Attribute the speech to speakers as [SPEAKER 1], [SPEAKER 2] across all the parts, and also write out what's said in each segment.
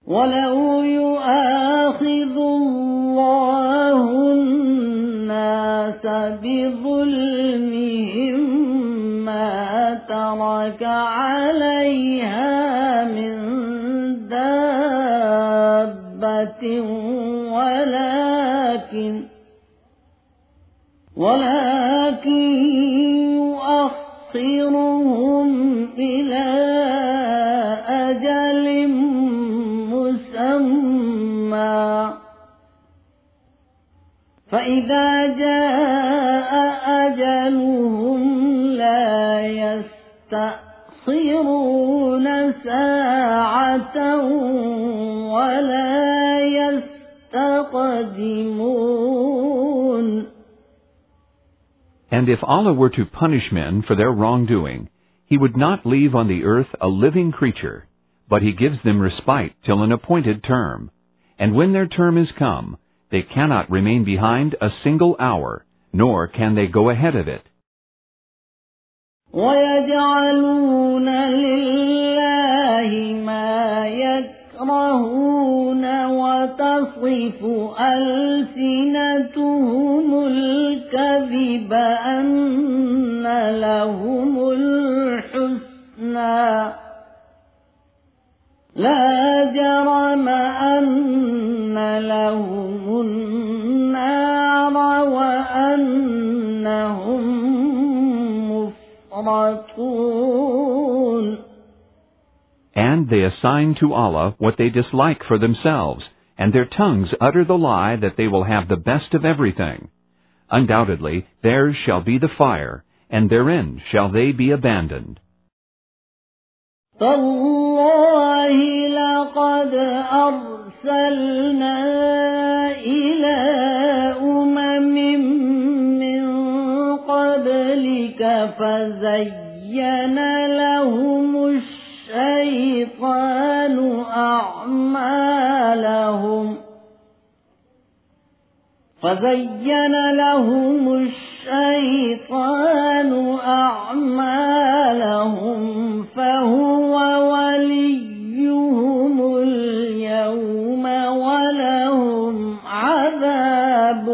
[SPEAKER 1] ولو يؤاخذ الله الناس بظلمهم ما ترك عليها من دابة ولكن يؤخرهم إلى أجل مسمى فإذا جاء أجلهم لا يستأخرون ساعة ولا يستقدمون.
[SPEAKER 2] And if Allah were to punish men for their wrongdoing, He would not leave on the earth a living creature, but He gives them respite till an appointed term. And when their term is come, they cannot remain behind a single hour, nor can they go ahead of it.
[SPEAKER 1] وَيَجْعَلُونَ لِلَّهِ مَا يَكْرَهُونَ وَتَصِفُ أَلْسِنَتُهُمُ الْكَذِبَ أَنَّ لَهُمُ الْحُسْنَى لَا جَرَمَ أَنَّ لَهُمُ النَّارَ وَأَنَّهُمْ مُفْرَطُونَ.
[SPEAKER 2] And they assign to Allah what they dislike for themselves, and their tongues utter the lie that they will have the best of everything. Undoubtedly, theirs shall be the fire, and therein shall they be abandoned.
[SPEAKER 1] تَاللَّهِ لَقَدْ أَرْسَلْنَا إِلَى أُمَمٍ مِّن قَبْلِكَ فَزَيَّنَ لَهُمُ الشَّيْطَانُ أعمالهم فهو وليهم اليوم ولهم عذاب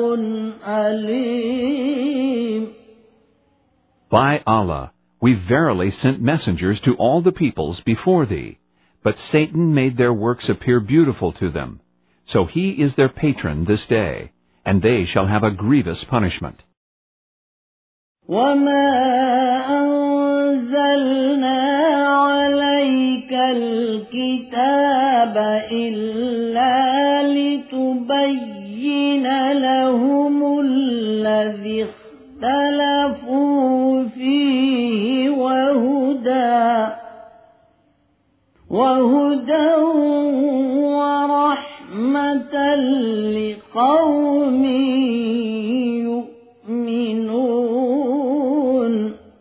[SPEAKER 1] أليم.
[SPEAKER 2] By Allah, we verily sent messengers to all the peoples before thee, but Satan made their works appear beautiful to them. So he is their patron this day, and they shall have a grievous punishment.
[SPEAKER 1] وَمَا أَنزَلْنَا عَلَيْكَ الْكِتَابَ إِلَّا لِتُبَيِّنَ لَهُمُ الَّذِي اخْتَلَفُوا فِيهِ وَهُدًى وَرَحْمَةً لِقَوْمٍ يُؤْمِنُونَ.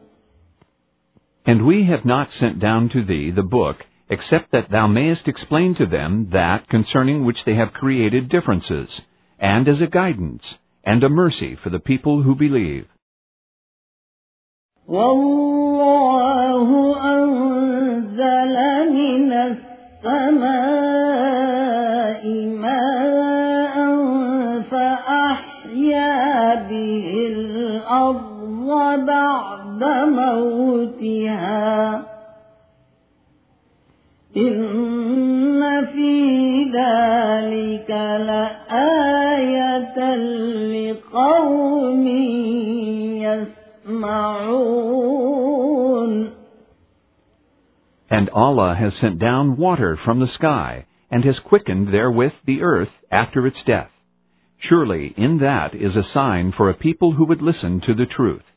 [SPEAKER 2] And we have not sent down to thee the book, except that thou mayest explain to them that concerning which they have created differences, and as a guidance, and a mercy for the people who believe.
[SPEAKER 1] وَاللَّهُ أَنزَلَ مِنَ السَّمَاءِ مَاءً فَأَحْيَا بِهِ الْأَرْضَ بَعْدَ مَوْتِهَا إِنَّ فِي ذَلِكَ لَآيَةً لِقَوْمٍ يَسْمَعُونَ.
[SPEAKER 2] And Allah has sent down water from the sky, and has quickened therewith the earth after its death. Surely in that is a sign for a people who would listen to the truth.